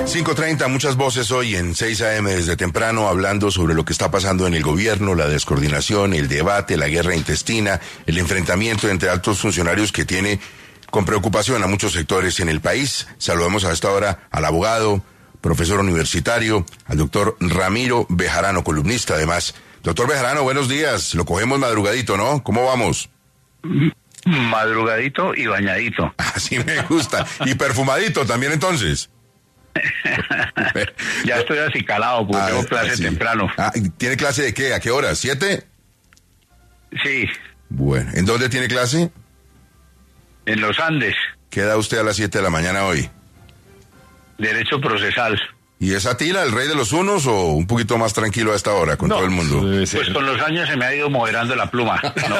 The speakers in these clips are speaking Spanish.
5:30, muchas voces hoy en 6 AM desde temprano hablando sobre lo que está pasando en el gobierno, la descoordinación, el debate, la guerra intestina, el enfrentamiento entre altos funcionarios que tiene con preocupación a muchos sectores en el país. Saludamos a esta hora al abogado, profesor universitario, al doctor Ramiro Bejarano, columnista además. Doctor Bejarano, buenos días. Lo cogemos madrugadito, ¿no? ¿Cómo vamos? Madrugadito y bañadito. Así me gusta. Y perfumadito también entonces. Ya estoy acicalado porque tengo clase temprano. ¿Tiene clase de qué? ¿A qué hora? ¿7? Sí. Bueno, ¿en dónde tiene clase? En los Andes. ¿Qué da usted a las 7 de la mañana hoy? Derecho procesal. ¿Y es Atila, el rey de los unos, o un poquito más tranquilo a esta hora con todo el mundo? Pues con los años se me ha ido moderando la pluma,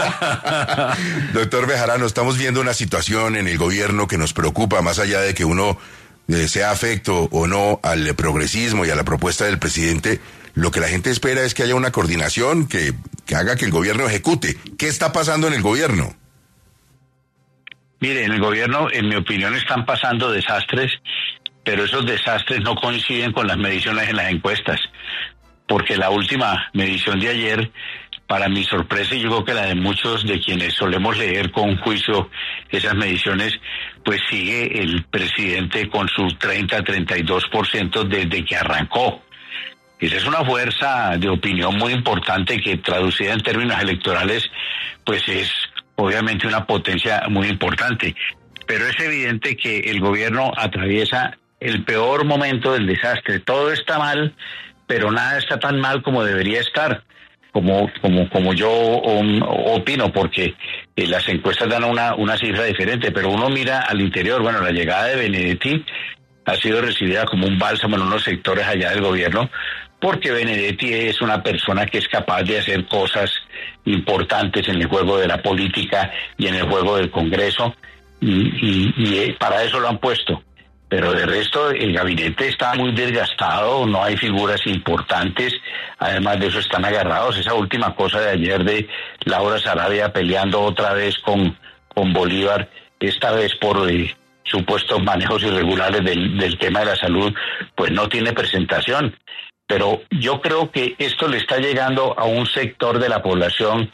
¿no? Doctor Bejarano, estamos viendo una situación en el gobierno que nos preocupa, más allá de que uno sea afecto o no al progresismo y a la propuesta del presidente. Lo que la gente espera es que haya una coordinación que haga que el gobierno ejecute. ¿Qué está pasando en el gobierno? Mire, en el gobierno, en mi opinión, están pasando desastres, pero esos desastres no coinciden con las mediciones en las encuestas, porque la última medición de ayer, para mi sorpresa, y yo creo que la de muchos de quienes solemos leer con juicio esas mediciones, pues sigue el presidente con su 30-32% desde que arrancó. Esa es una fuerza de opinión muy importante que, traducida en términos electorales, pues es obviamente una potencia muy importante. Pero es evidente que el gobierno atraviesa el peor momento del desastre. Todo está mal, pero nada está tan mal como debería estar, como yo opino, porque las encuestas dan una cifra diferente, pero uno mira al interior. Bueno, la llegada de Benedetti ha sido recibida como un bálsamo en unos sectores allá del gobierno, porque Benedetti es una persona que es capaz de hacer cosas importantes en el juego de la política y en el juego del Congreso, y para eso lo han puesto. Pero de resto el gabinete está muy desgastado, no hay figuras importantes, además de eso están agarrados. Esa última cosa de ayer de Laura Sarabia peleando otra vez con Bolívar, esta vez por supuestos manejos irregulares del tema de la salud, pues no tiene presentación. Pero yo creo que esto le está llegando a un sector de la población,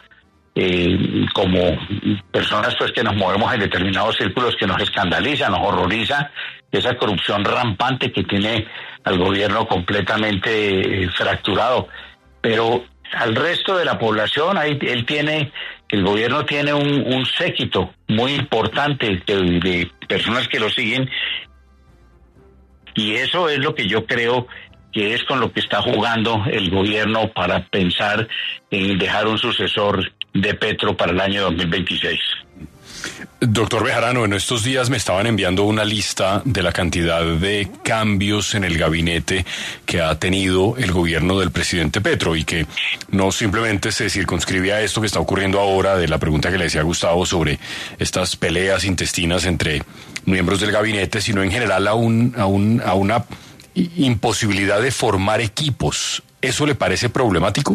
como personas pues que nos movemos en determinados círculos, que nos escandaliza, nos horroriza esa corrupción rampante que tiene al gobierno completamente fracturado. Pero al resto de la población, el gobierno tiene un séquito muy importante de personas que lo siguen, y eso es lo que yo creo que es con lo que está jugando el gobierno para pensar en dejar un sucesor de Petro para el año 2026. Doctor Bejarano, en estos días me estaban enviando una lista de la cantidad de cambios en el gabinete que ha tenido el gobierno del presidente Petro, y que no simplemente se circunscribe a esto que está ocurriendo ahora, de la pregunta que le decía Gustavo sobre estas peleas intestinas entre miembros del gabinete, sino en general a una imposibilidad de formar equipos. ¿Eso le parece problemático?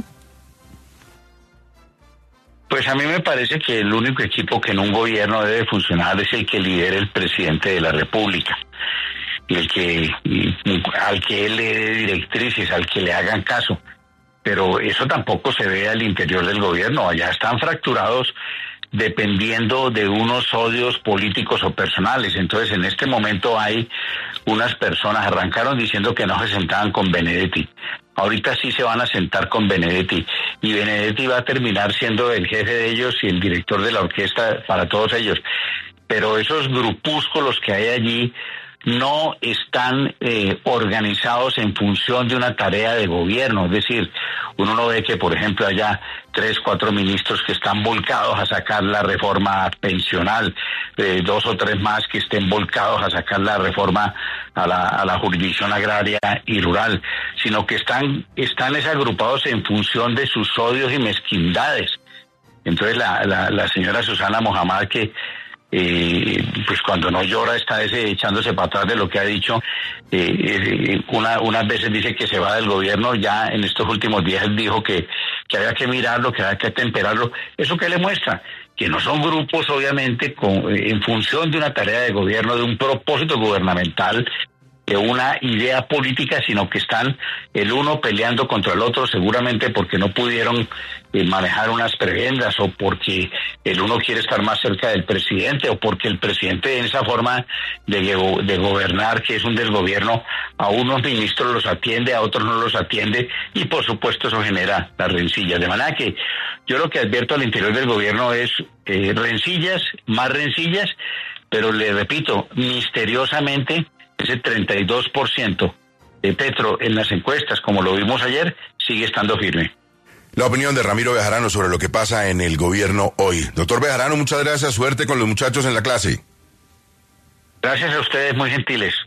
Pues a mí me parece que el único equipo que en un gobierno debe funcionar es el que lidere el presidente de la República, y al que él le dé directrices, al que le hagan caso. Pero eso tampoco se ve al interior del gobierno. Allá están fracturados dependiendo de unos odios políticos o personales. Entonces, en este momento hay unas personas, arrancaron diciendo que no se sentaban con Benedetti. Ahorita sí se van a sentar con Benedetti, y Benedetti va a terminar siendo el jefe de ellos y el director de la orquesta para todos ellos. Pero esos grupúsculos que hay allí no están organizados en función de una tarea de gobierno. Es decir, uno no ve que, por ejemplo, haya 3, 4 ministros que están volcados a sacar la reforma pensional, 2 o 3 más que estén volcados a sacar la reforma a la jurisdicción agraria y rural, sino que están agrupados en función de sus odios y mezquindades. Entonces la señora Susana Mohamed, que pues cuando no llora está echándose para atrás de lo que ha dicho, unas veces dice que se va del gobierno. Ya en estos últimos días dijo que había que mirarlo, que había que atemperarlo. ¿Eso qué le muestra? Que no son grupos, obviamente, en función de una tarea de gobierno, de un propósito gubernamental, de una idea política, sino que están el uno peleando contra el otro, seguramente porque no pudieron manejar unas prebendas, o porque el uno quiere estar más cerca del presidente, o porque el presidente, en esa forma de gobernar, que es un desgobierno, a unos ministros los atiende, a otros no los atiende, y por supuesto eso genera las rencillas. De manera que yo lo que advierto al interior del gobierno es rencillas, más rencillas, pero le repito, misteriosamente ese 32% de Petro en las encuestas, como lo vimos ayer, sigue estando firme. La opinión de Ramiro Bejarano sobre lo que pasa en el gobierno hoy. Doctor Bejarano, muchas gracias. Suerte con los muchachos en la clase. Gracias a ustedes, muy gentiles.